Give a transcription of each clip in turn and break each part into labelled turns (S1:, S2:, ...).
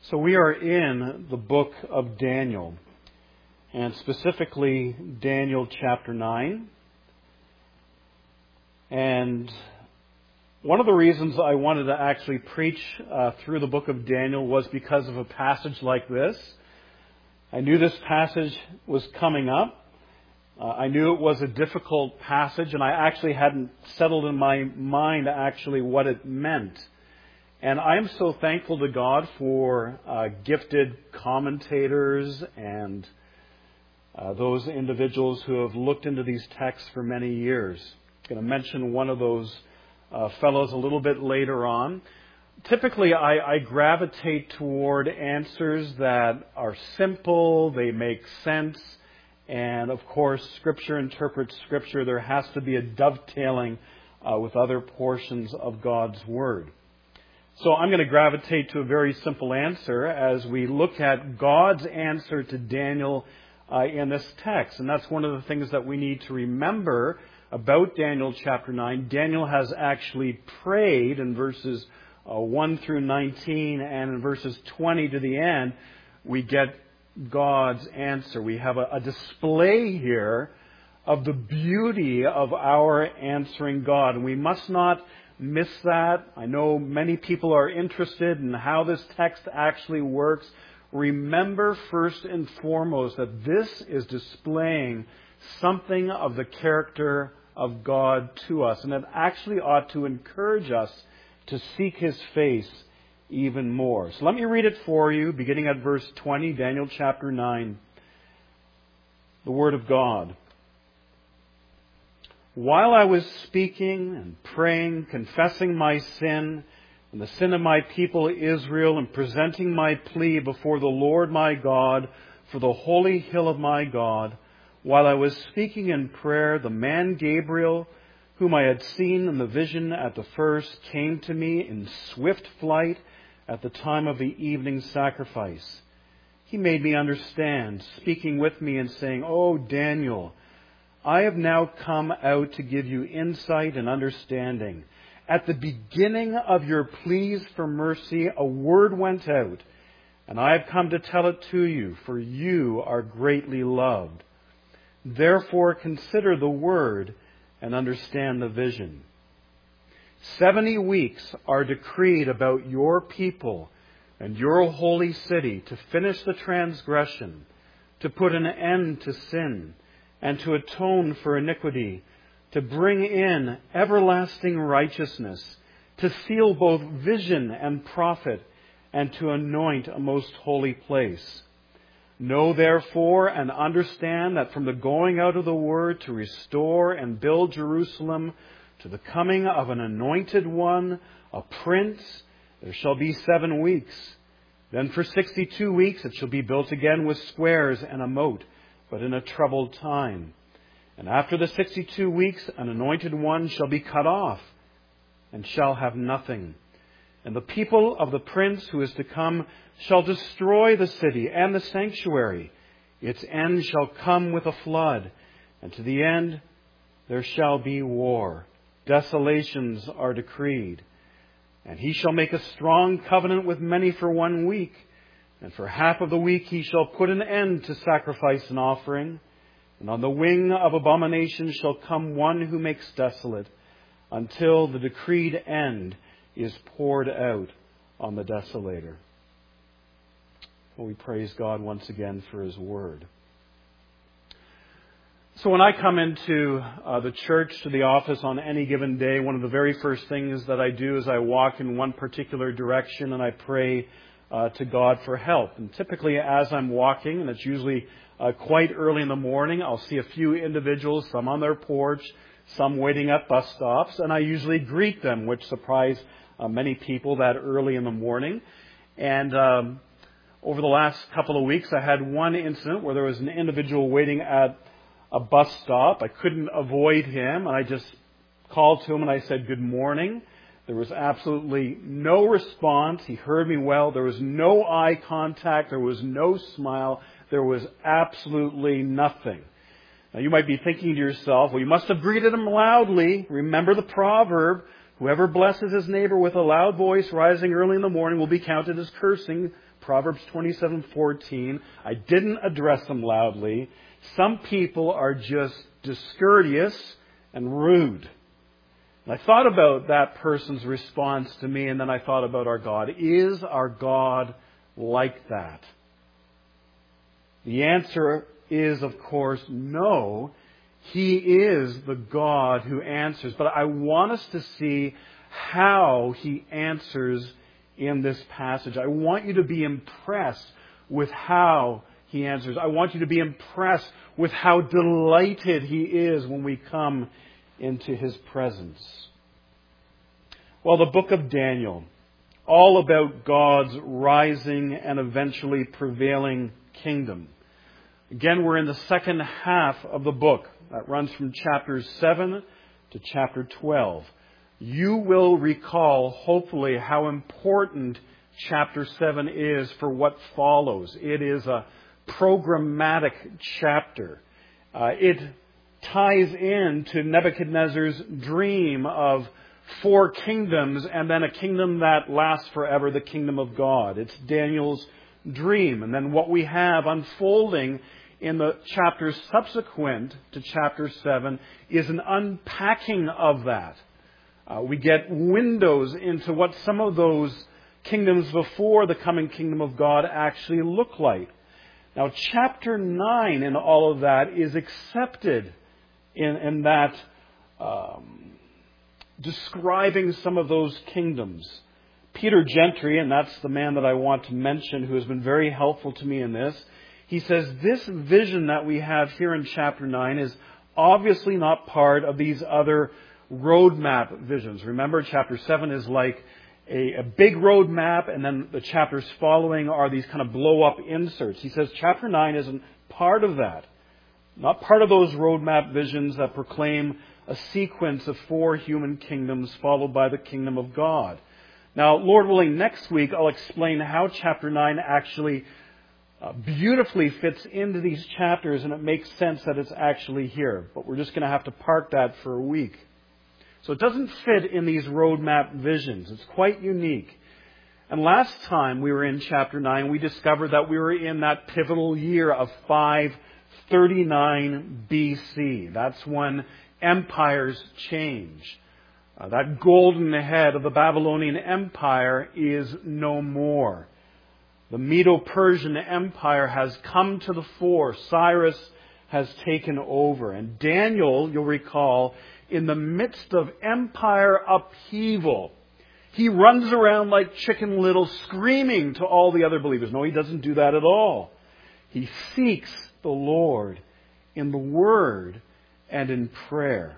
S1: So we are in the book of Daniel, and specifically Daniel chapter 9. And one of the reasons I wanted to actually preach through the book of Daniel was because of a passage like this. I knew this passage was coming up. I knew it was a difficult passage, and I actually hadn't settled in my mind actually what it meant. And I am so thankful to God for gifted commentators and those individuals who have looked into these texts for many years. I'm going to mention one of those fellows a little bit later on. Typically, I gravitate toward answers that are simple, they make sense, and of course, Scripture interprets Scripture. There has to be a dovetailing with other portions of God's Word. So I'm going to gravitate to a very simple answer as we look at God's answer to Daniel in this text. And that's one of the things that we need to remember about Daniel chapter 9. Daniel has actually prayed in verses 1 through 19, and in verses 20 to the end, we get God's answer. We have a display here of the beauty of our answering God. And we must not miss that. I know many people are interested in how this text actually works. Remember first and foremost that this is displaying something of the character of God to us. And it actually ought to encourage us to seek His face even more. So let me read it for you, beginning at verse 20, Daniel chapter 9. The Word of God. While I was speaking and praying, confessing my sin and the sin of my people Israel, and presenting my plea before the Lord my God for the holy hill of my God, while I was speaking in prayer, the man Gabriel, whom I had seen in the vision at the first, came to me in swift flight at the time of the evening sacrifice. He made me understand, speaking with me and saying, "O Daniel, I have now come out to give you insight and understanding. At the beginning of your pleas for mercy, a word went out, and I have come to tell it to you, for you are greatly loved. Therefore consider the word and understand the vision. 70 weeks are decreed about your people and your holy city to finish the transgression, to put an end to sin, and to atone for iniquity, to bring in everlasting righteousness, to seal both vision and prophet, and to anoint a most holy place. Know therefore and understand that from the going out of the word to restore and build Jerusalem to the coming of an anointed one, a prince, there shall be 7 weeks. Then for 62 weeks it shall be built again with squares and a moat, but in a troubled time. And after the 62 weeks, an anointed one shall be cut off and shall have nothing. And the people of the prince who is to come shall destroy the city and the sanctuary. Its end shall come with a flood, and to the end there shall be war. Desolations are decreed. And he shall make a strong covenant with many for 1 week. And for half of the week he shall put an end to sacrifice and offering. And on the wing of abomination shall come one who makes desolate, until the decreed end is poured out on the desolator. Well, we praise God once again for His Word. So when I come into the church, to the office on any given day, one of the very first things that I do is I walk in one particular direction and I pray to God for help. And typically as I'm walking, and it's usually quite early in the morning, I'll see a few individuals, some on their porch, some waiting at bus stops, and I usually greet them, which surprise many people that early in the morning. And over the last couple of weeks, I had one incident where there was an individual waiting at a bus stop. I couldn't avoid him, and I just called to him and I said, "Good morning." There was absolutely no response. He heard me well. There was no eye contact. There was no smile. There was absolutely nothing. Now you might be thinking to yourself, well, you must have greeted him loudly. Remember the proverb, whoever blesses his neighbor with a loud voice rising early in the morning will be counted as cursing Proverbs 27:14. I didn't address them loudly. Some people are just discourteous and rude. And I thought about that person's response to me, and then I thought about our God. Is our God like that? The answer is, of course, no. He is the God who answers. But I want us to see how He answers in this passage. I want you to be impressed with how He answers. I want you to be impressed with how delighted He is when we come into His presence. Well, the book of Daniel, all about God's rising and eventually prevailing kingdom. Again, we're in the second half of the book. That runs from chapters 7 to chapter 12. You will recall, hopefully, how important chapter 7 is for what follows. It is a programmatic chapter. It ties into Nebuchadnezzar's dream of 4 kingdoms and then a kingdom that lasts forever, the kingdom of God. It's Daniel's dream. And then what we have unfolding in the chapters subsequent to chapter 7 is an unpacking of that. We get windows into what some of those kingdoms before the coming kingdom of God actually look like. Now, chapter 9 in all of that is accepted in that describing some of those kingdoms. Peter Gentry, and that's the man that I want to mention who has been very helpful to me in this, he says this vision that we have here in chapter 9 is obviously not part of these other roadmap visions. Remember, chapter 7 is like a big roadmap, and then the chapters following are these kind of blow-up inserts. He says chapter 9 isn't part of that. Not part of those roadmap visions that proclaim a sequence of 4 human kingdoms followed by the kingdom of God. Now, Lord willing, next week I'll explain how chapter 9 actually beautifully fits into these chapters, and it makes sense that it's actually here. But we're just going to have to park that for a week. So it doesn't fit in these roadmap visions. It's quite unique. And last time we were in chapter 9, we discovered that we were in that pivotal year of 539 BC. That's when empires change. That golden head of the Babylonian Empire is no more. The Medo-Persian Empire has come to the fore. Cyrus has taken over. And Daniel, you'll recall, in the midst of empire upheaval, he runs around like Chicken Little screaming to all the other believers. No, he doesn't do that at all. He seeks the Lord in the Word and in prayer.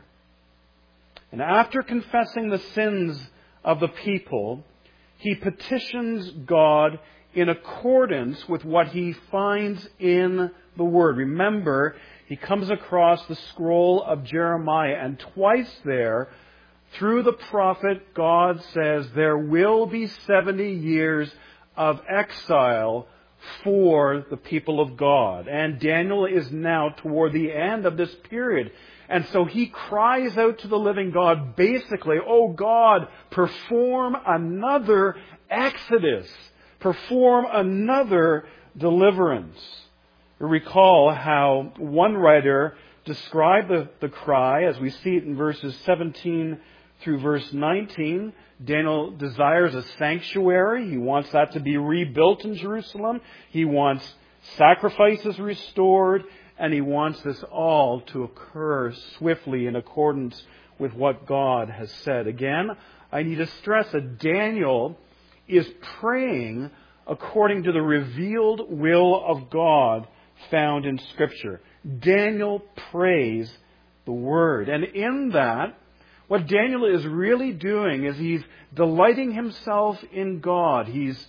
S1: And after confessing the sins of the people, he petitions God in accordance with what he finds in the Word. Remember, he comes across the scroll of Jeremiah, and twice there, through the prophet, God says there will be 70 years of exile for the people of God. And Daniel is now toward the end of this period. And so he cries out to the living God, basically, "Oh God, perform another exodus. Perform another deliverance." You recall how one writer described the cry, as we see it in verses 17 through verse 19. Daniel desires a sanctuary. He wants that to be rebuilt in Jerusalem. He wants sacrifices restored. And he wants this all to occur swiftly in accordance with what God has said. Again, I need to stress that Daniel is praying according to the revealed will of God found in Scripture. Daniel prays the Word. And in that, what Daniel is really doing is he's delighting himself in God. He's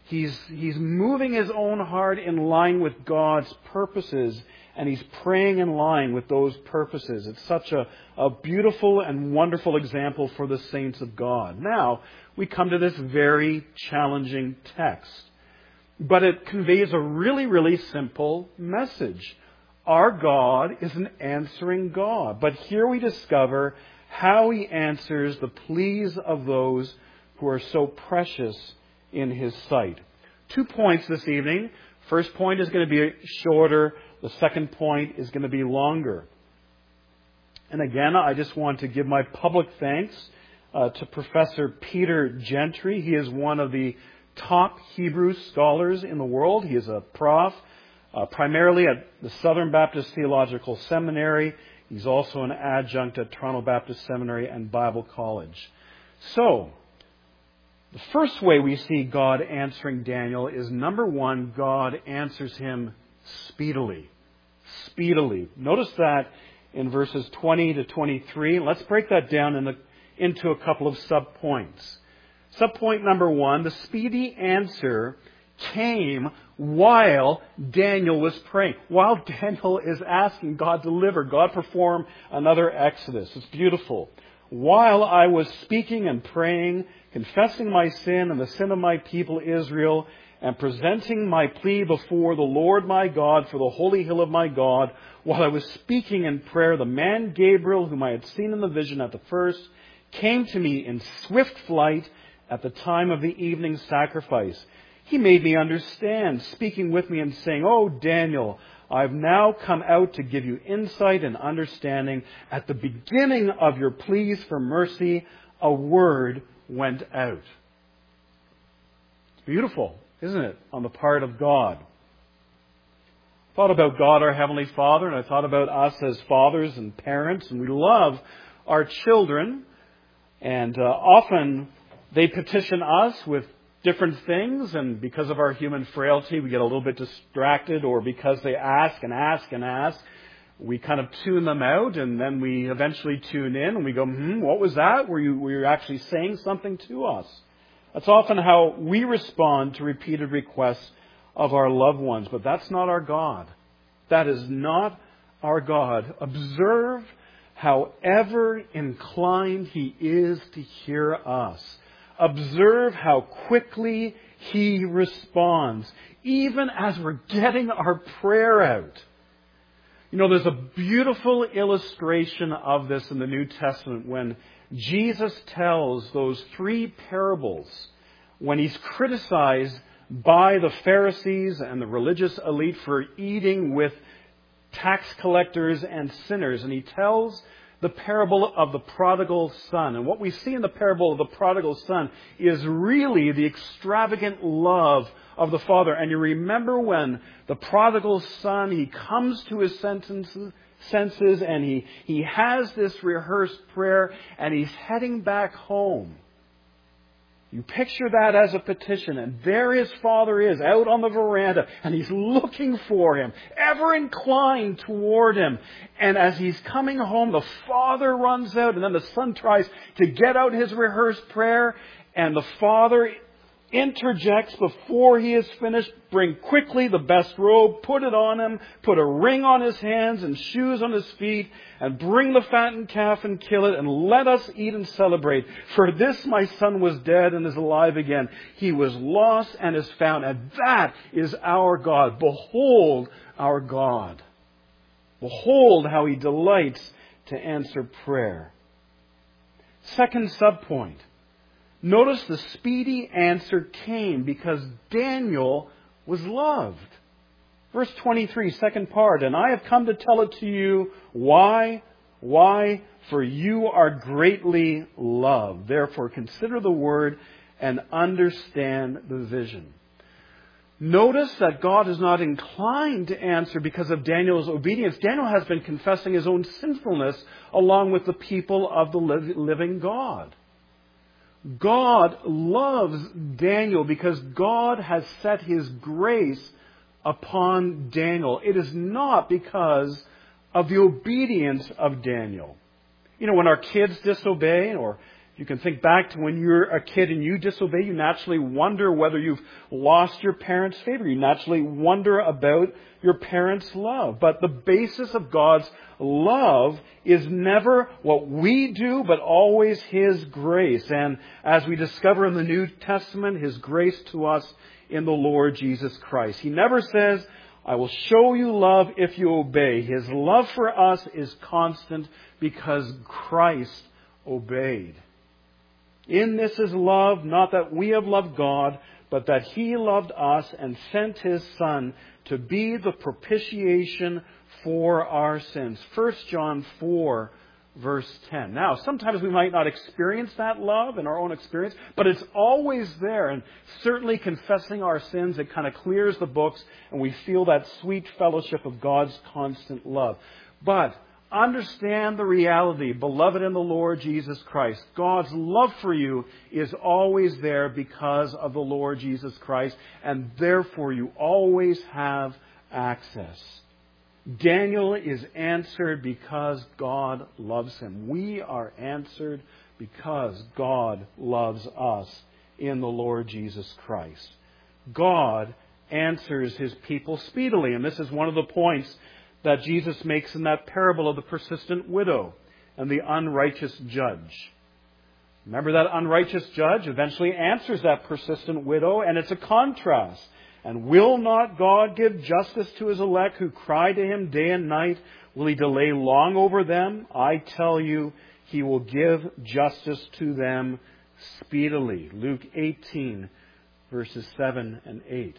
S1: moving his own heart in line with God's purposes, and he's praying in line with those purposes. It's such a beautiful and wonderful example for the saints of God. Now, we come to this very challenging text. But it conveys a really, really simple message. Our God is an answering God. But here we discover how he answers the pleas of those who are so precious in his sight. 2 points this evening. First point is going to be shorter. The second point is going to be longer. And again, I just want to give my public thanks to Professor Peter Gentry. He is one of the top Hebrew scholars in the world. He is a prof, primarily at the Southern Baptist Theological Seminary. He's also an adjunct at Toronto Baptist Seminary and Bible College. So, the first way we see God answering Daniel is, number one, God answers him speedily. Speedily. Notice that in verses 20 to 23. Let's break that down into a couple of subpoints. Subpoint number one, the speedy answer came while Daniel was praying. While Daniel is asking God to deliver, God perform another exodus. It's beautiful. While I was speaking and praying, confessing my sin and the sin of my people Israel, and presenting my plea before the Lord my God for the holy hill of my God, while I was speaking in prayer, the man Gabriel, whom I had seen in the vision at the first, came to me in swift flight at the time of the evening sacrifice. He made me understand, speaking with me and saying, "Oh, Daniel, I've now come out to give you insight and understanding. At the beginning of your pleas for mercy, a word went out." It's beautiful, isn't it, on the part of God? I thought about God, our Heavenly Father, and I thought about us as fathers and parents, and we love our children, and often they petition us with different things, and because of our human frailty, we get a little bit distracted, or because they ask and ask and ask, we kind of tune them out, and then we eventually tune in, and we go, what was that? Were you actually saying something to us? That's often how we respond to repeated requests of our loved ones, but that's not our God. That is not our God. Observe how ever inclined He is to hear us. Observe how quickly He responds, even as we're getting our prayer out. You know, there's a beautiful illustration of this in the New Testament when Jesus tells those 3 parables when He's criticized by the Pharisees and the religious elite for eating with tax collectors and sinners. And He tells the parable of the prodigal son. And what we see in the parable of the prodigal son is really the extravagant love of the Father. And you remember when the prodigal son, he comes to his senses and he has this rehearsed prayer and he's heading back home. You picture that as a petition, and there his father is out on the veranda, and he's looking for him, ever inclined toward him. And as he's coming home, the father runs out, and then the son tries to get out his rehearsed prayer, and the father interjects before he is finished. Bring quickly the best robe, put it on him, put a ring on his hands and shoes on his feet, and bring the fattened calf and kill it, and let us eat and celebrate. For this my son was dead and is alive again. He was lost and is found. And that is our God. Behold our God. Behold how He delights to answer prayer. Second subpoint. Notice the speedy answer came because Daniel was loved. Verse 23, second part. And I have come to tell it to you. Why? Why? For you are greatly loved. Therefore consider the word and understand the vision. Notice that God is not inclined to answer because of Daniel's obedience. Daniel has been confessing his own sinfulness along with the people of the living God. God loves Daniel because God has set His grace upon Daniel. It is not because of the obedience of Daniel. You know, when our kids disobey, or you can think back to when you're a kid and you disobey, you naturally wonder whether you've lost your parents' favor. You naturally wonder about your parents' love. But the basis of God's love is never what we do, but always His grace. And as we discover in the New Testament, His grace to us in the Lord Jesus Christ. He never says, I will show you love if you obey. His love for us is constant because Christ obeyed. In this is love, not that we have loved God, but that He loved us and sent His Son to be the propitiation for our sins. 1 John 4, verse 10. Now, sometimes we might not experience that love in our own experience, but it's always there. And certainly confessing our sins, it kind of clears the books, and we feel that sweet fellowship of God's constant love. But understand the reality, beloved in the Lord Jesus Christ. God's love for you is always there because of the Lord Jesus Christ, and therefore you always have access. Daniel is answered because God loves him. We are answered because God loves us in the Lord Jesus Christ. God answers His people speedily, and this is one of the points that Jesus makes in that parable of the persistent widow and the unrighteous judge. Remember, that unrighteous judge eventually answers that persistent widow, and it's a contrast. And will not God give justice to His elect who cry to Him day and night? Will He delay long over them? I tell you, He will give justice to them speedily. Luke 18, verses 7 and 8.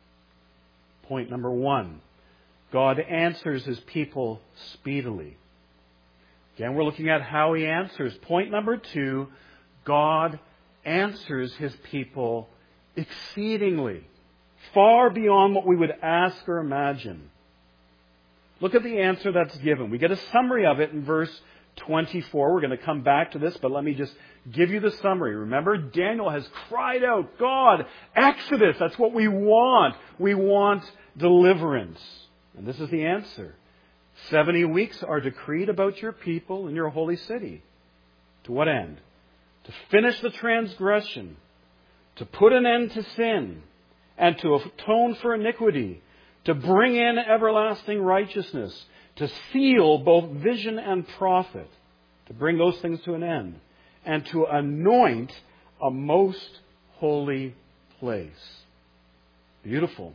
S1: Point number 1. God answers His people speedily. Again, we're looking at how He answers. Point number 2, God answers His people exceedingly, far beyond what we would ask or imagine. Look at the answer that's given. We get a summary of it in verse 24. We're going to come back to this, but let me just give you the summary. Remember, Daniel has cried out, God, Exodus, that's what we want. We want deliverance. And this is the answer. 70 weeks are decreed about your people in your holy city. To what end? To finish the transgression, to put an end to sin, and to atone for iniquity, to bring in everlasting righteousness, to seal both vision and prophet, to bring those things to an end, and to anoint a most holy place. Beautiful.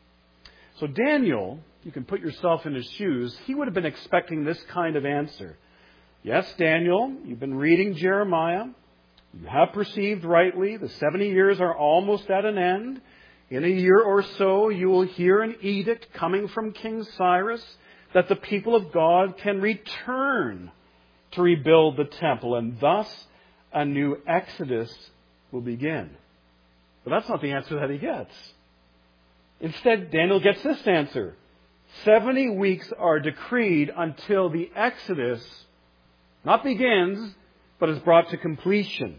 S1: So Daniel, you can put yourself in his shoes, he would have been expecting this kind of answer. Yes, Daniel, you've been reading Jeremiah. You have perceived rightly, the 70 years are almost at an end. In a year or so, you will hear an edict coming from King Cyrus that the people of God can return to rebuild the temple, and thus a new exodus will begin. But that's not the answer that he gets. Instead, Daniel gets this answer. 70 weeks are decreed until the exodus not begins, but is brought to completion.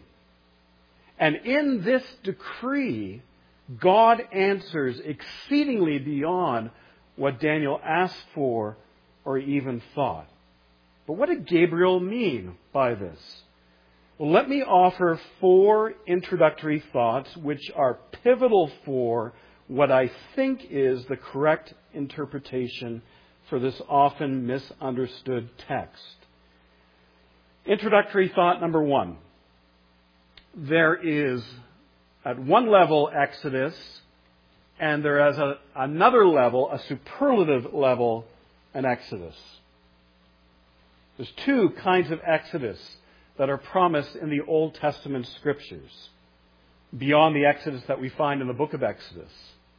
S1: And in this decree, God answers exceedingly beyond what Daniel asked for or even thought. But what did Gabriel mean by this? Well, let me offer 4 introductory thoughts which are pivotal for what I think is the correct interpretation for this often misunderstood text. Introductory thought number 1. There is, at one level, Exodus, and there is another level, a superlative level, an Exodus. There's 2 kinds of Exodus that are promised in the Old Testament Scriptures, beyond the Exodus that we find in the book of Exodus.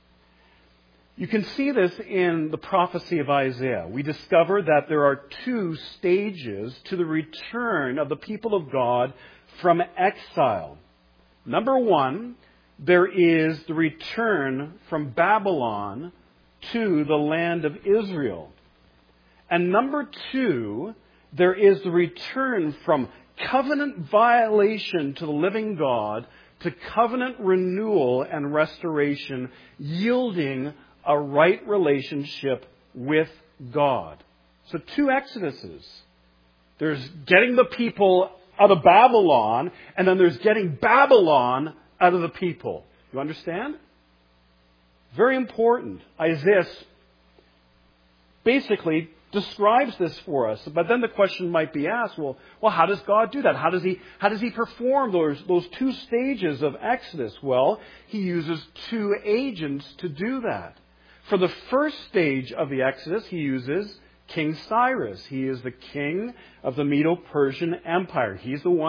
S1: You can see this in the prophecy of Isaiah. We discover that there are 2 stages to the return of the people of God from exile. Number 1, there is the return from Babylon to the land of Israel. And number 2, there is the return from covenant violation to the living God to covenant renewal and restoration, yielding a right relationship with God. So 2 exoduses. There's getting the people out of Babylon, and then there's getting Babylon out of the people. You understand? Very important. Isaiah basically describes this for us. But then the question might be asked, well, how does God do that? How does he perform those 2 stages of Exodus? Well, he uses 2 agents to do that. For the first stage of the Exodus, he uses King Cyrus. He is the king of the Medo-Persian Empire. He's the one that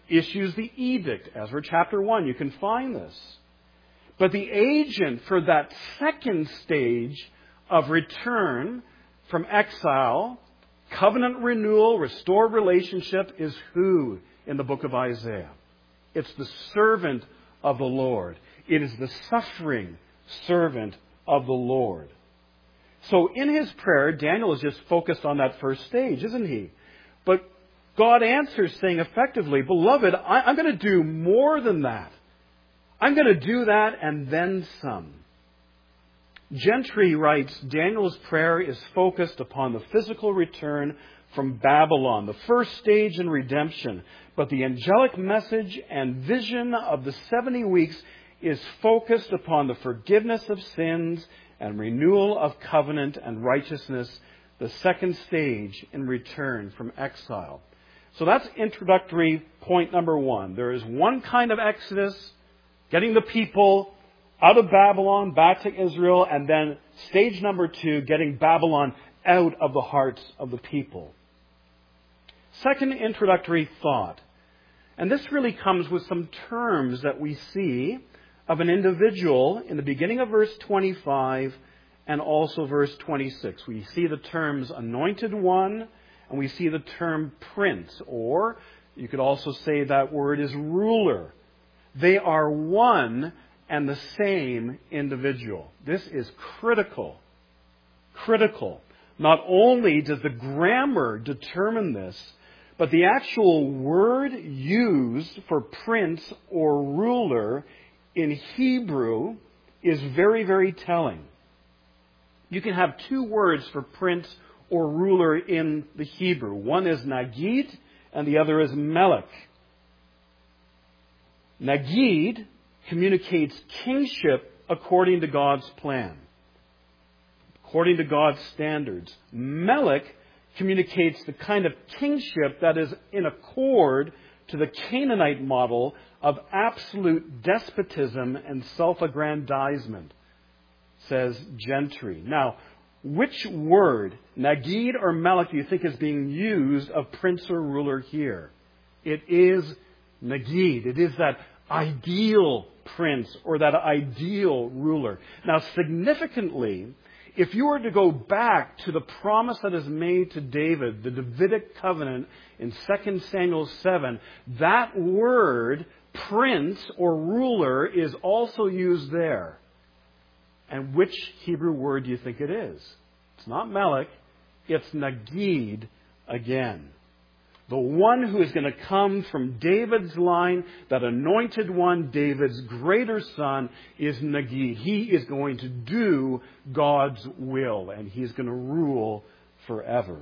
S1: issues the edict. Ezra chapter 1, you can find this. But the agent for that second stage of return from exile, covenant renewal, restored relationship, is who in the book of Isaiah? It's the servant of the Lord. It is the suffering servant of the Lord. So in his prayer, Daniel is just focused on that first stage, isn't he? But God answers saying effectively, Beloved, I'm going to do more than that. I'm going to do that and then some. Gentry writes, Daniel's prayer is focused upon the physical return from Babylon, the first stage in redemption. But the angelic message and vision of the 70 weeks is focused upon the forgiveness of sins and renewal of covenant and righteousness, the second stage in return from exile. So that's introductory point number one. There is one kind of exodus, getting the people out of Babylon, back to Israel, and then stage number two, getting Babylon out of the hearts of the people. Second introductory thought, and this really comes with some terms that we see of an individual in the beginning of verse 25 and also verse 26. We see the terms anointed one, and we see the term prince, or you could also say that word is ruler. They are one and the same individual. This is critical. Critical. Not only does the grammar determine this, but the actual word used for prince or ruler in Hebrew is very, very telling. You can have two words for prince or ruler in the Hebrew. One is Nagid and the other is Melech. Nagid communicates kingship according to God's plan, according to God's standards. Melech communicates the kind of kingship that is in accord to the Canaanite model of absolute despotism and self-aggrandizement, says Gentry. Now, which word, Nagid or Melech, do you think is being used of prince or ruler here? It is Nagid. It is that ideal prince or that ideal ruler. Now, significantly, if you were to go back to the promise that is made to David, the Davidic covenant in 2 Samuel 7, that word, prince or ruler, is also used there. And which Hebrew word do you think it is? It's not Melech, it's Nagid again. The one who is going to come from David's line, that anointed one, David's greater son, is Nagid. He is going to do God's will, and he is going to rule forever.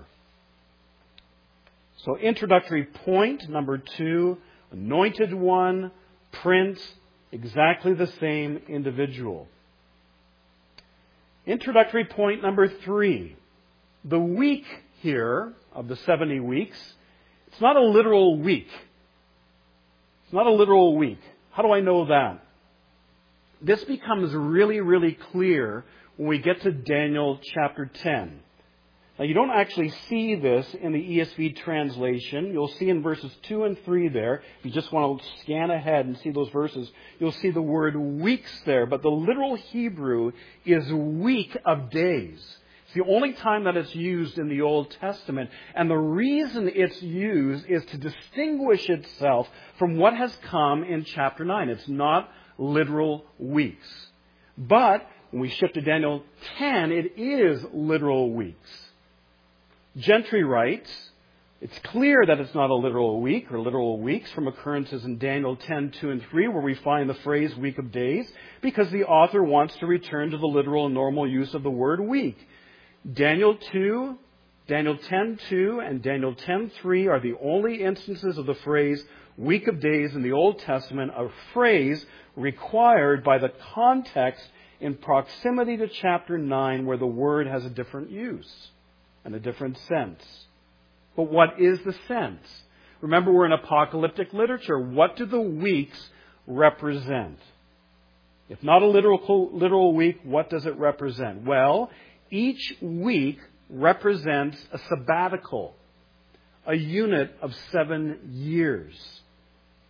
S1: So introductory point number 2, anointed one, prince, exactly the same individual. Introductory point number 3, the week here of the 70 weeks, it's not a literal week. It's not a literal week. How do I know that? This becomes really, really clear when we get to Daniel chapter 10. Now, you don't actually see this in the ESV translation. You'll see in verses 2 and 3 there. If you just want to scan ahead and see those verses, you'll see the word weeks there. But the literal Hebrew is week of days. It's the only time that it's used in the Old Testament. And the reason it's used is to distinguish itself from what has come in chapter 9. It's not literal weeks. But when we shift to Daniel 10, it is literal weeks. Gentry writes, it's clear that it's not a literal week or literal weeks from occurrences in Daniel 10, 2 and 3, where we find the phrase week of days, because the author wants to return to the literal and normal use of the word week. Daniel 2, Daniel 10:2, and Daniel 10:3 are the only instances of the phrase week of days in the Old Testament, a phrase required by the context in proximity to chapter 9, where the word has a different use and a different sense. But what is the sense? Remember, we're in apocalyptic literature. What do the weeks represent? If not a literal week, what does it represent? Well, each week represents a sabbatical, a unit of 7 years.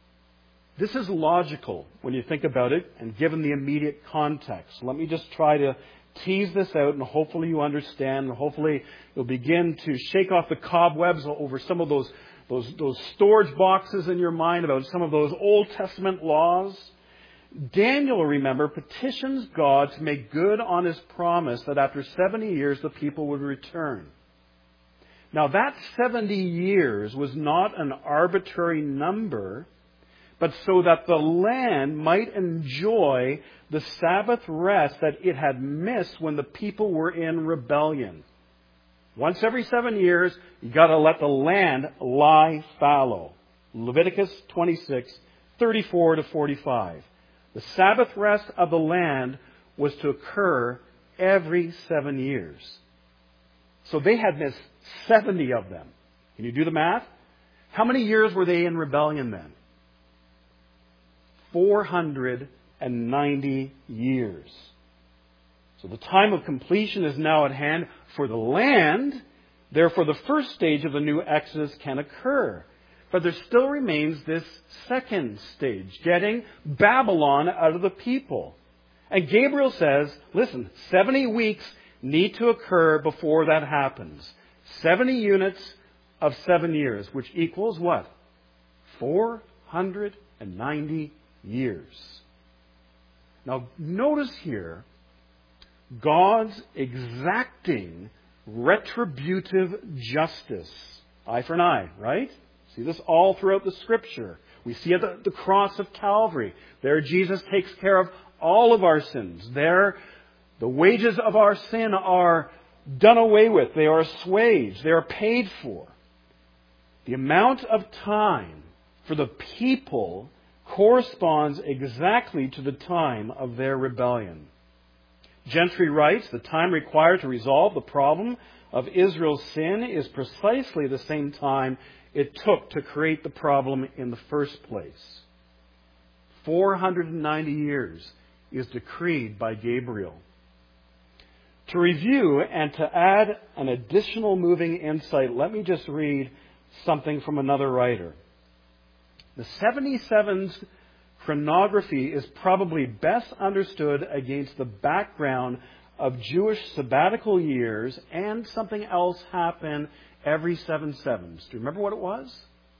S1: This is logical when you think about it and given the immediate context. Let me just try to tease this out, and hopefully you understand, and hopefully you'll begin to shake off the cobwebs over some of those storage boxes in your mind about some of those Old Testament laws. Daniel, remember, petitions God to make good on his promise that after 70 years the people would return. Now that 70 years was not an arbitrary number, but so that the land might enjoy the Sabbath rest that it had missed when the people were in rebellion. Once every 7 years, you've got to let the land lie fallow. Leviticus 26, 34 to 45. The Sabbath rest of the land was to occur every 7 years. So they had missed 70 of them. Can you do the math? How many years were they in rebellion then? 490 years. So the time of completion is now at hand for the land. Therefore, the first stage of the new Exodus can occur. But there still remains this second stage, getting Babylon out of the people. And Gabriel says, listen, 70 weeks need to occur before that happens. 70 units of 7 years, which equals what? 490 years. Now, notice here, God's exacting retributive justice. Eye for an eye, right? See this all throughout the Scripture. We see it at the cross of Calvary. There Jesus takes care of all of our sins. There, the wages of our sin are done away with. They are assuaged. They are paid for. The amount of time for the people corresponds exactly to the time of their rebellion. Gentry writes, the time required to resolve the problem of Israel's sin is precisely the same time it took to create the problem in the first place. 490 years is decreed by Gabriel. To review and to add an additional moving insight, let me just read something from another writer. The 77's chronography is probably best understood against the background of Jewish sabbatical years, and something else happened every 7 sevens. Do you remember what it was?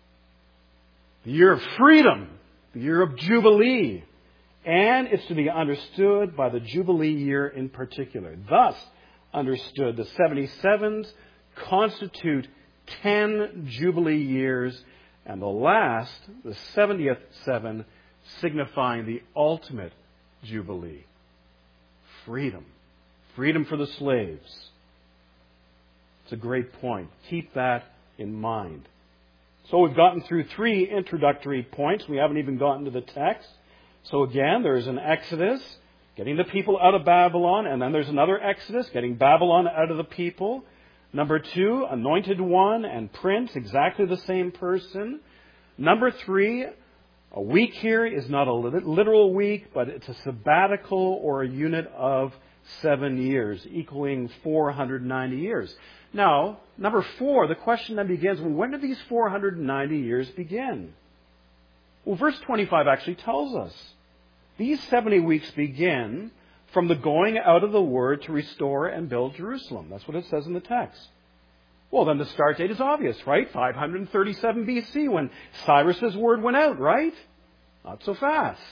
S1: The year of freedom, the year of Jubilee. And it's to be understood by the Jubilee year in particular. Thus, understood, the 77s constitute 10 Jubilee years, and the last, the 70th seven, signifying the ultimate Jubilee. Freedom. Freedom for the slaves. It's a great point. Keep that in mind. So we've gotten through 3 introductory points. We haven't even gotten to the text. So again, there's an Exodus, getting the people out of Babylon, and then there's another Exodus, getting Babylon out of the people. Number 2, Anointed One and Prince, exactly the same person. Number 3, a week here is not a literal week, but it's a sabbatical or a unit of 7 years, equaling 490 years. Now, number 4, the question then begins, well, when did these 490 years begin? Well, verse 25 actually tells us. These 70 weeks begin from the going out of the word to restore and build Jerusalem. That's what it says in the text. Well, then the start date is obvious, right? 537 BC, when Cyrus's word went out, right? Not so fast.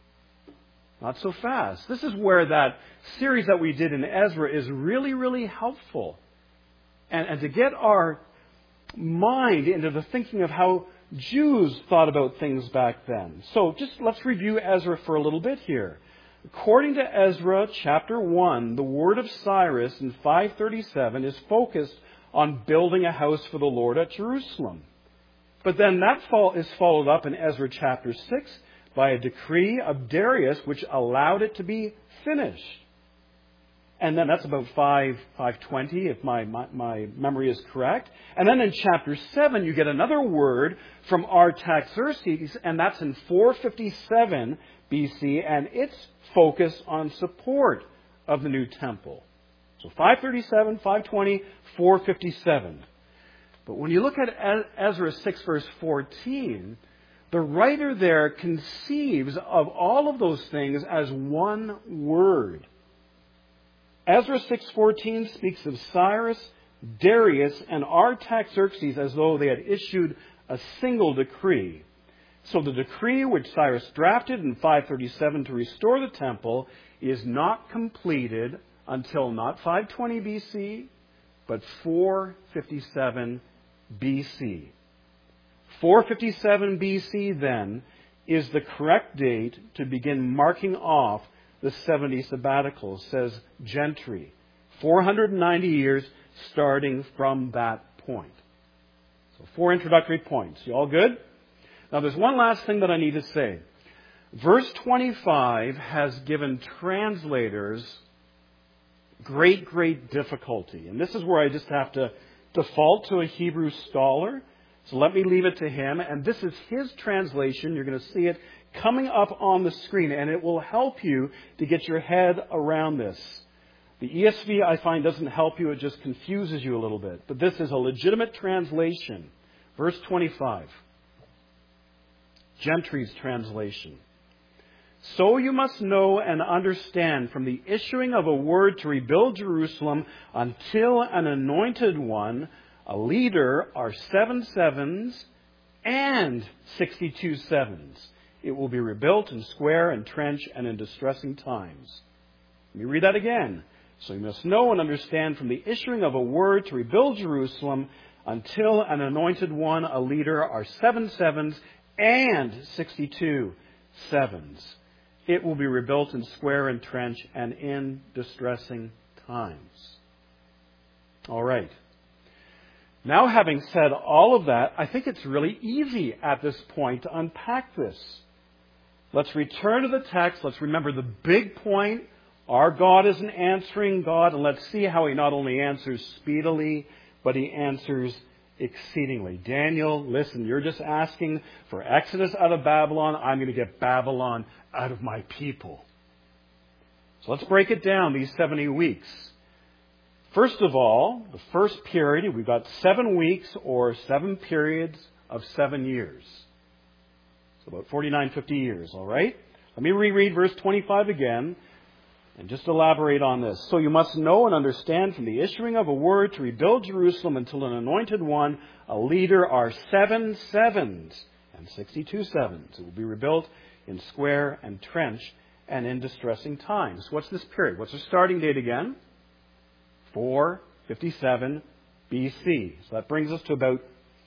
S1: Not so fast. This is where that series that we did in Ezra is really, really helpful. And to get our mind into the thinking of how Jews thought about things back then. So just let's review Ezra for a little bit here. According to Ezra chapter 1, the word of Cyrus in 537 is focused on building a house for the Lord at Jerusalem. But then that is followed up in Ezra chapter 6 by a decree of Darius which allowed it to be finished. And then that's about 520, if my memory is correct. And then in chapter 7, you get another word from Artaxerxes, and that's in 457 BC, and it's focused on support of the new temple. So 537, 520, 457. But when you look at Ezra 6, verse 14, The writer there conceives of all of those things as one word. Ezra 6:14 speaks of Cyrus, Darius, and Artaxerxes as though they had issued a single decree. So the decree which Cyrus drafted in 537 to restore the temple is not completed until not 520 BC, but 457 BC. 457 BC, then, is the correct date to begin marking off the 70 sabbaticals, says Gentry. 490 years starting from that point. So 4 introductory points. You all good? Now there's one last thing that I need to say. Verse 25 has given translators great difficulty. And this is where I just have to default to a Hebrew scholar. So let me leave it to him. And this is his translation. You're going to see it coming up on the screen. And it will help you to get your head around this. The ESV, I find, doesn't help you. It just confuses you a little bit. But this is a legitimate translation. Verse 25. Gentry's translation. So you must know and understand from the issuing of a word to rebuild Jerusalem until an anointed one, a leader, are 7 sevens and 62 sevens. It will be rebuilt in square and trench and in distressing times. Let me read that again. So you must know and understand from the issuing of a word to rebuild Jerusalem until an anointed one, a leader, are 7 sevens and 62 sevens. It will be rebuilt in square and trench and in distressing times. All right. Now, having said all of that, I think it's really easy at this point to unpack this. Let's return to the text. Let's remember the big point. Our God is an answering God, and let's see how He not only answers speedily, but He answers exceedingly. Daniel, listen, you're just asking for Exodus out of Babylon. I'm going to get Babylon out of my people. So let's break it down, these 70 weeks. First of all, the first period, we've got 7 weeks or 7 periods of 7 years. So about 49, 50 years, all right? Let me reread verse 25 again. And just elaborate on this. So you must know and understand from the issuing of a word to rebuild Jerusalem until an anointed one, a leader, are 7 sevens and 62 sevens. It will be rebuilt in square and trench and in distressing times. What's this period? What's the starting date again? 457 BC. So that brings us to about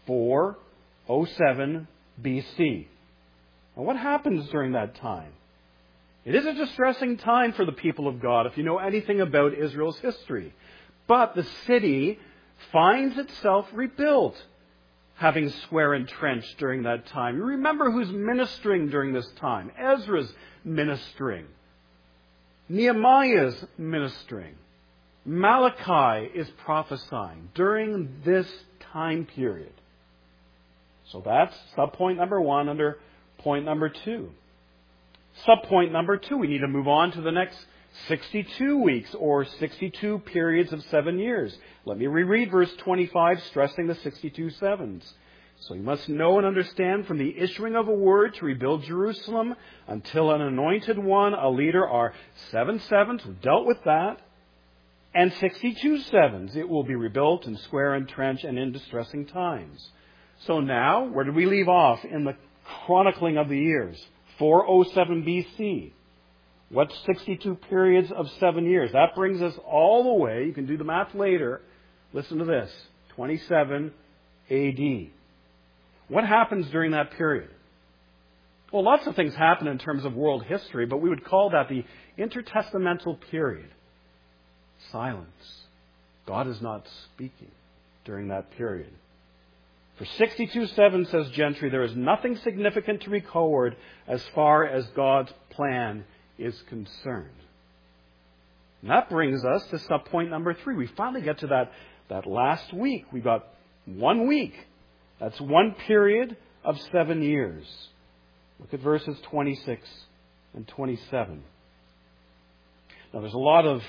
S1: 407 BC. Now what happens during that time? It is a distressing time for the people of God, if you know anything about Israel's history. But the city finds itself rebuilt, having square and trench during that time. You remember who's ministering during this time. Ezra's ministering. Nehemiah's ministering. Malachi is prophesying during this time period. So that's subpoint number 1 under point number 2. Subpoint number 2, we need to move on to the next 62 weeks or 62 periods of 7 years. Let me reread verse 25, stressing the 62 sevens. So you must know and understand from the issuing of a word to rebuild Jerusalem until an anointed one, a leader, are 7 sevens. We've dealt with that. And 62 sevens. It will be rebuilt in square and trench and in distressing times. So now, where did we leave off in the chronicling of the years? 407 BC. What's 62 periods of 7 years? That brings us all the way, you can do the math later, listen to this, 27 AD. What happens during that period? Well, lots of things happen in terms of world history, but we would call that the intertestamental period. Silence. God is not speaking during that period. For 62:7, says Gentry, there is nothing significant to record as far as God's plan is concerned. And that brings us to subpoint number 3. We finally get to that last week. We got 1 week. That's 1 period of 7 years. Look at verses 26 and 27. Now there's a lot of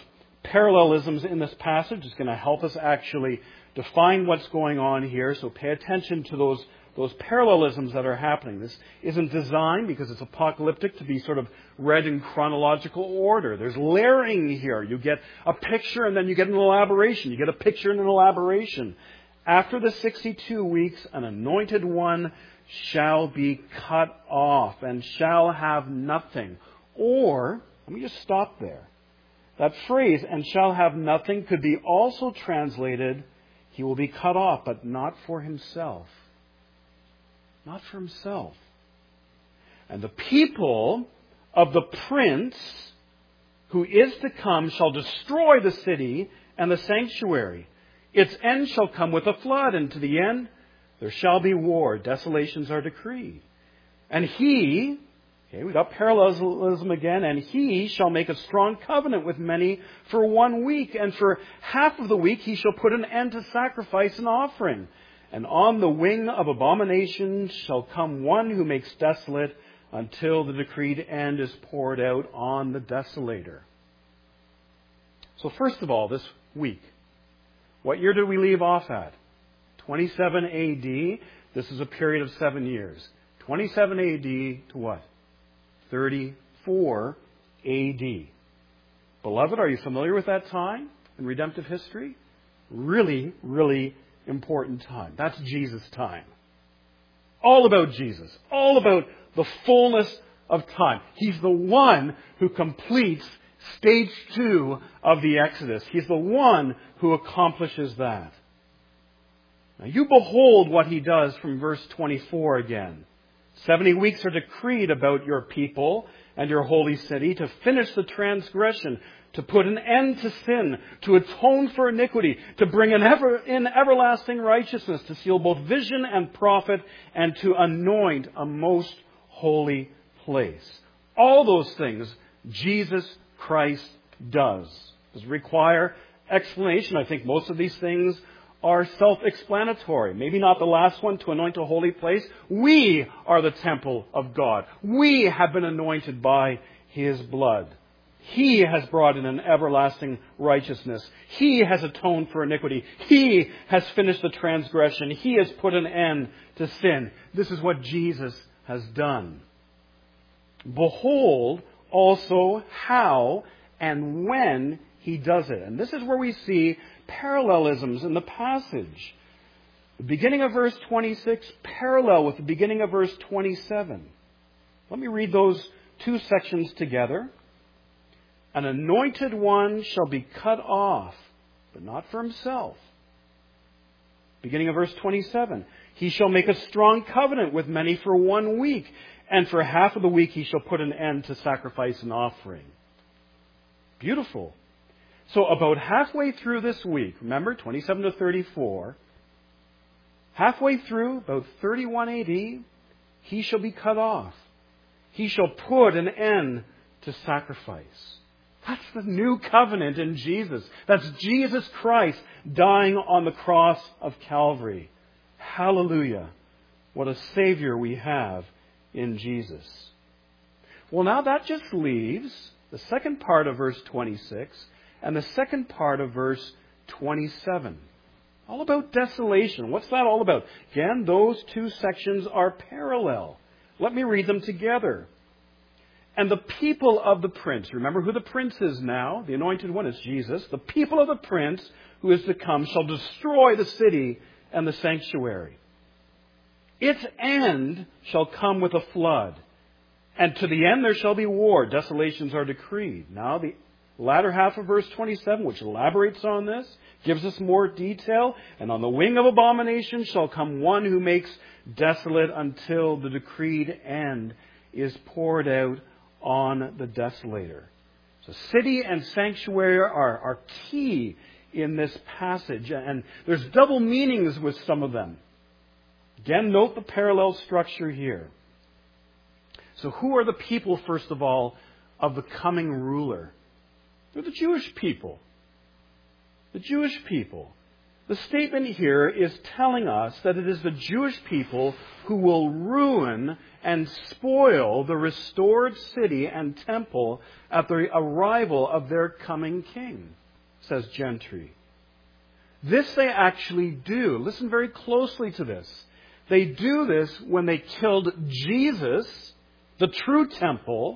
S1: parallelisms in this passage. It's going to help us actually define what's going on here. So pay attention to those parallelisms that are happening. This isn't designed, because it's apocalyptic, to be sort of read in chronological order. There's layering here. You get a picture and then you get an elaboration. You get a picture and an elaboration. After the 62 weeks, an anointed one shall be cut off and shall have nothing. Or, let me just stop there. That phrase, and shall have nothing, could be also translated, he will be cut off, but not for himself. Not for himself. And the people of the prince who is to come shall destroy the city and the sanctuary. Its end shall come with a flood, and to the end there shall be war. Desolations are decreed. And he, we got parallelism again, and he shall make a strong covenant with many for 1 week, and for half of the week he shall put an end to sacrifice and offering. And on the wing of abomination shall come one who makes desolate until the decreed end is poured out on the desolator. So first of all, this week, what year did we leave off at? 27 AD. This is a period of 7 years. 27 AD to what? 34 AD. Beloved, are you familiar with that time in redemptive history? Really, really important time. That's Jesus' time. All about Jesus. All about the fullness of time. He's the one who completes stage 2 of the Exodus. He's the one who accomplishes that. Now you behold what he does from verse 24 again. 70 weeks are decreed about your people and your holy city to finish the transgression, to put an end to sin, to atone for iniquity, to bring in everlasting righteousness, to seal both vision and prophet, and to anoint a most holy place. All those things Jesus Christ does. Does it require explanation? I think most of these things are self-explanatory. Maybe not the last one, to anoint a holy place. We are the temple of God. We have been anointed by his blood. He has brought in an everlasting righteousness. He has atoned for iniquity. He has finished the transgression. He has put an end to sin. This is what Jesus has done. Behold also how and when he does it. And this is where we see parallelisms in the passage. The beginning of verse 26 parallel with the beginning of verse 27. Let me read those two sections together. An anointed one shall be cut off, but not for himself. Beginning of verse 27. He shall make a strong covenant with many for 1 week, and for half of the week he shall put an end to sacrifice and offering. Beautiful. So about halfway through this week, remember, 27 to 34, halfway through, about 31 AD, he shall be cut off. He shall put an end to sacrifice. That's the new covenant in Jesus. That's Jesus Christ dying on the cross of Calvary. Hallelujah. What a Savior we have in Jesus. Well, now that just leaves the second part of verse 26 and the second part of verse 27. All about desolation. What's that all about? Again, those two sections are parallel. Let me read them together. And the people of the prince, remember who the prince is now? The anointed one is Jesus. The people of the prince who is to come shall destroy the city and the sanctuary. Its end shall come with a flood. And to the end there shall be war. Desolations are decreed. Now the latter half of verse 27, which elaborates on this, gives us more detail. And on the wing of abomination shall come one who makes desolate until the decreed end is poured out on the desolator. So city and sanctuary are key in this passage. And there's double meanings with some of them. Again, note the parallel structure here. So who are the people, first of all, of the coming ruler? They're the Jewish people. The Jewish people. The statement here is telling us that it is the Jewish people who will ruin and spoil the restored city and temple at the arrival of their coming king. says Gentry. This they actually do. Listen very closely to this. They do this when they killed Jesus, the true temple,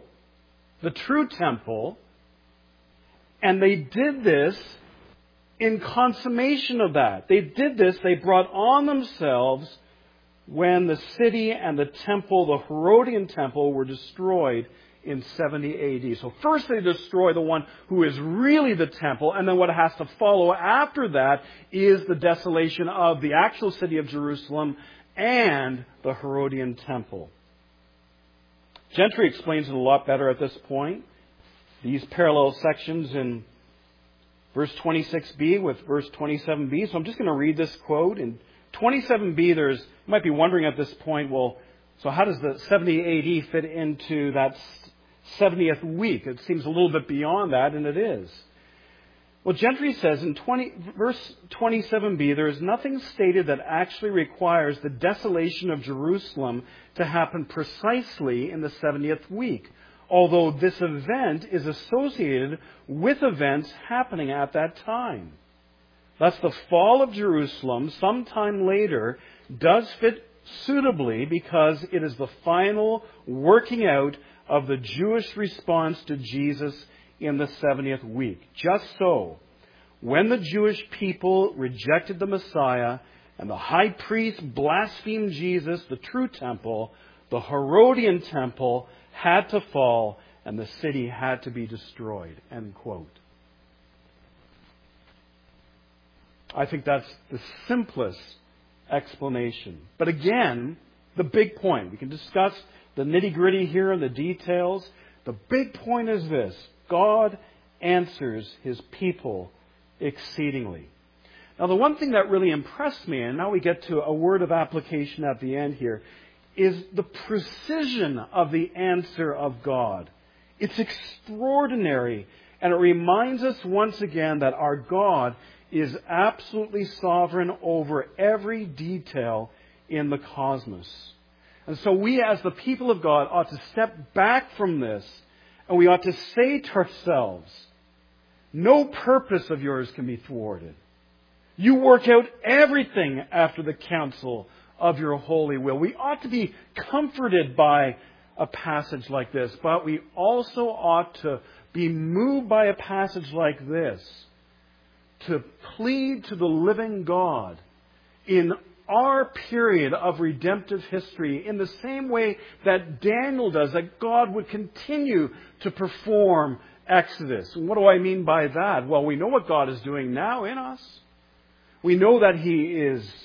S1: and they did this in consummation of that. They did this, they brought on themselves when the city and the temple, the Herodian temple, were destroyed in 70 AD. So first they destroy the one who is really the temple, and then what has to follow after that is the desolation of the actual city of Jerusalem and the Herodian temple. Gentry explains it a lot better at this point. These parallel sections in verse 26b with verse 27b. So I'm just going to read this quote. In 27b, you might be wondering at this point, well, so how does the 70 AD fit into that 70th week? It seems a little bit beyond that, and it is. Well, Gentry says in verse 27b, there is nothing stated that actually requires the desolation of Jerusalem to happen precisely in the 70th week, although this event is associated with events happening at that time. Thus, the fall of Jerusalem sometime later does fit suitably because it is the final working out of the Jewish response to Jesus in the 70th week. Just so, when the Jewish people rejected the Messiah and the high priest blasphemed Jesus, the true temple, the Herodian temple had to fall and the city had to be destroyed. End quote. I think that's the simplest explanation. But again, the big point. We can discuss the nitty-gritty here and the details. The big point is this: God answers His people exceedingly. Now, the one thing that really impressed me, and now we get to a word of application at the end here, is the precision of the answer of God. It's extraordinary, and it reminds us once again that our God is absolutely sovereign over every detail in the cosmos. And so we, as the people of God, ought to step back from this, and we ought to say to ourselves, no purpose of yours can be thwarted. You work out everything after the counsel of your holy will. We ought to be comforted by a passage like this, but we also ought to be moved by a passage like this to plead to the living God in our period of redemptive history in the same way that Daniel does, that God would continue to perform Exodus. And what do I mean by that? Well, we know what God is doing now in us. We know that He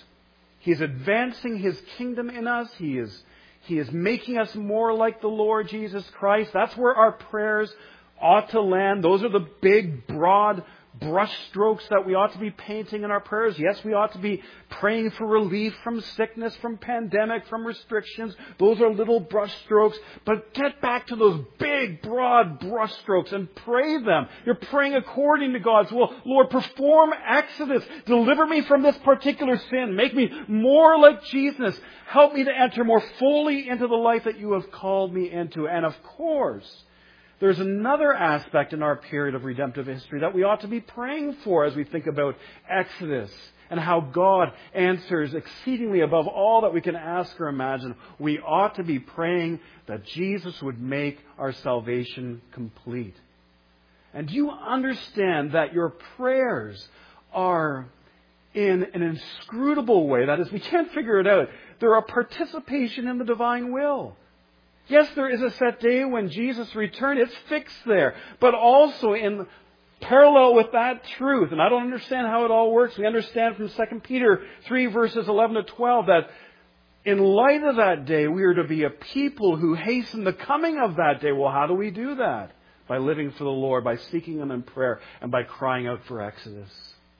S1: is advancing His kingdom in us. He is making us more like the Lord Jesus Christ. That's where our prayers ought to land. Those are the big, broad brush strokes that we ought to be painting in our prayers. Yes, we ought to be praying for relief from sickness, from pandemic, from restrictions. Those are little brush strokes. But get back to those big, broad brush strokes and pray them. You're praying according to God's will. Lord, perform Exodus. Deliver me from this particular sin. Make me more like Jesus. Help me to enter more fully into the life that you have called me into. And of course, there's another aspect in our period of redemptive history that we ought to be praying for as we think about Exodus and how God answers exceedingly above all that we can ask or imagine. We ought to be praying that Jesus would make our salvation complete. And do you understand that your prayers are in an inscrutable way? That is, we can't figure it out. They're a participation in the divine will. Yes, there is a set day when Jesus returned. It's fixed there. But also in parallel with that truth, and I don't understand how it all works. We understand from 2 Peter 3 verses 11 to 12 that in light of that day, we are to be a people who hasten the coming of that day. Well, how do we do that? By living for the Lord, by seeking Him in prayer, and by crying out for Exodus.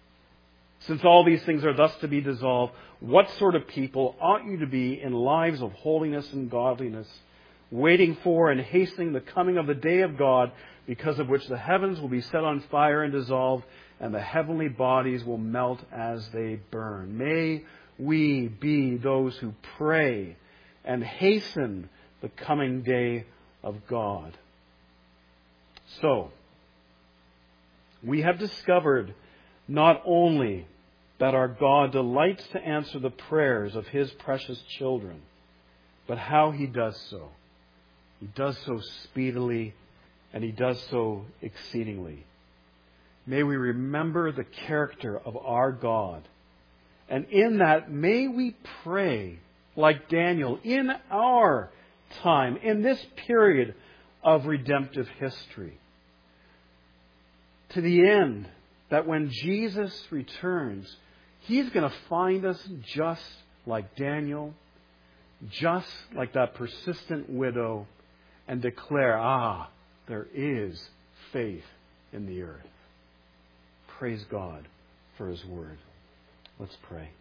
S1: Since all these things are thus to be dissolved, what sort of people ought you to be in lives of holiness and godliness, waiting for and hastening the coming of the day of God, because of which the heavens will be set on fire and dissolved, and the heavenly bodies will melt as they burn. May we be those who pray and hasten the coming day of God. So, we have discovered not only that our God delights to answer the prayers of His precious children, but how He does so. He does so speedily, and He does so exceedingly. May we remember the character of our God. And in that, may we pray like Daniel in our time, in this period of redemptive history, to the end that when Jesus returns, He's going to find us just like Daniel, just like that persistent widow, and declare, there is faith in the earth. Praise God for His Word. Let's pray.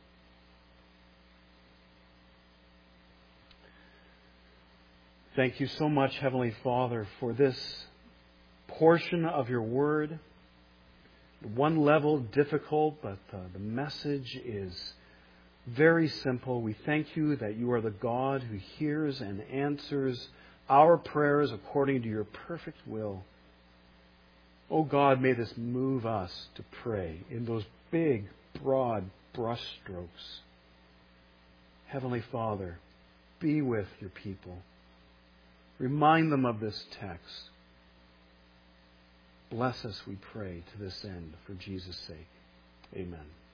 S1: Thank you so much, Heavenly Father, for this portion of your Word. One level difficult, but the message is very simple. We thank you that you are the God who hears and answers our prayers according to your perfect will. Oh God, may this move us to pray in those big, broad brushstrokes. Heavenly Father, be with your people. Remind them of this text. Bless us, we pray, to this end, for Jesus' sake. Amen.